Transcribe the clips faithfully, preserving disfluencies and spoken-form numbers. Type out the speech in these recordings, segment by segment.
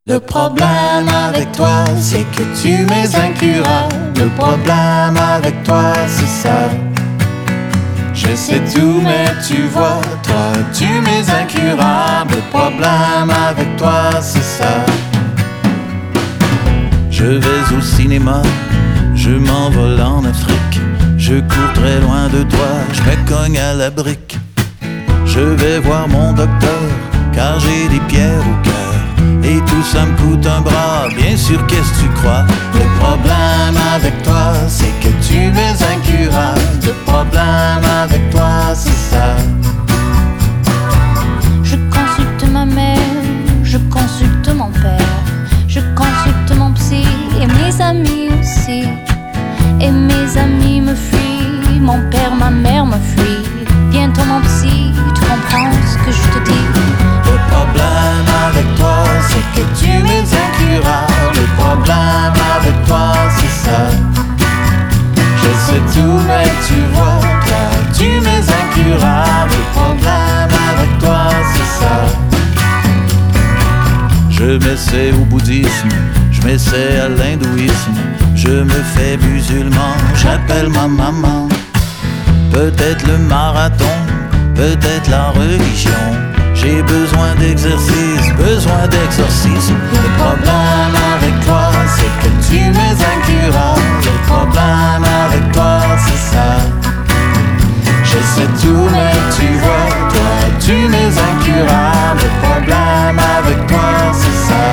Le problème avec toi, c'est que tu m'es incurable. Le problème avec toi, c'est ça. Je sais tout, mais tu vois, toi, tu m'es incurable. Le problème avec toi, c'est ça. Je vais au cinéma, je m'envole en Afrique. Je cours très loin de toi, je me cogne à la brique. Je vais voir mon docteur, car j'ai des pierres au cœur. Et tout ça me coûte un bras, bien sûr, qu'est-ce que tu crois? Le problème avec toi, c'est que tu es incurable. Le problème avec toi, c'est ça. Je consulte ma mère, je consulte mon père, je consulte mon psy et mes amis aussi. Et mes amis me fuient, mon père, ma mère me fuient. Bientôt mon psy, tu comprends ce que je te dis? Le problème avec toi, c'est que tu m'es incurable. Le problème avec toi, c'est ça. Je sais tout, mais tu vois, toi, tu m'es incurable. Le problème avec toi, c'est ça. Je m'essaie au bouddhisme, je m'essaie à l'hindouisme. Je me fais musulman, j'appelle ma maman. Peut-être le marathon, peut-être la religion. J'ai besoin d'exercice, besoin d'exorcisme. Le problème avec toi, c'est que tu m'es incurable. Le problème avec toi, c'est ça. Je sais tout, mais tu vois, toi, tu m'es incurable. Le problème avec toi, c'est ça.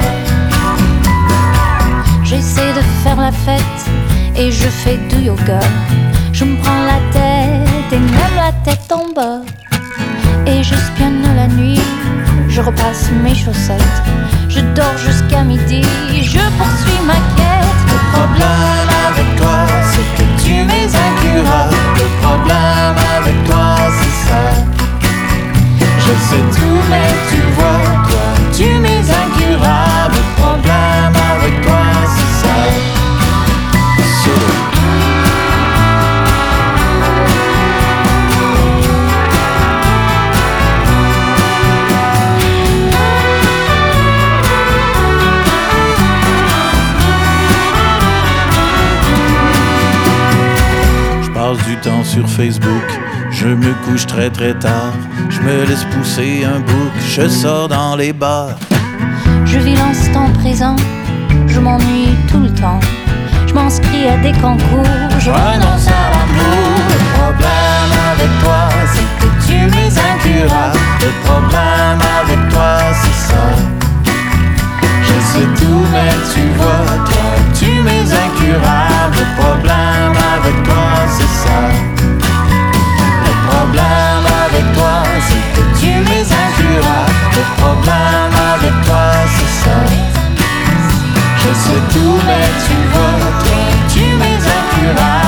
J'essaie de faire la fête et je fais du yoga. Je me prends la tête et même la tête en bas. Et j'espionne la nuit, je repasse mes chaussettes. Je dors jusqu'à midi, je poursuis ma quête. Le problème avec toi, c'est que tu m'es incurable. Le problème avec toi, c'est ça. Je sais tout, mais tu vois, toi, tu m'es incurable. Le problème avec toi, c'est ça. So. Du temps sur Facebook, je me couche très très tard. Je me laisse pousser un bouc, je sors dans les bars. Je vis l'instant présent, je m'ennuie tout le temps. Je m'inscris à des concours, je renonce à l'amour. Le problème avec toi, c'est que tu m'es incurable. Le problème avec toi, c'est ça. Je sais tout, mais tu vois, toi, tu m'es incurable. Le problème avec toi, c'est ça. Le problème avec toi, c'est que tu m'es incurable. Le problème avec toi, c'est ça. Je sais tout, mais tu vois, toi, tu m'es incurable.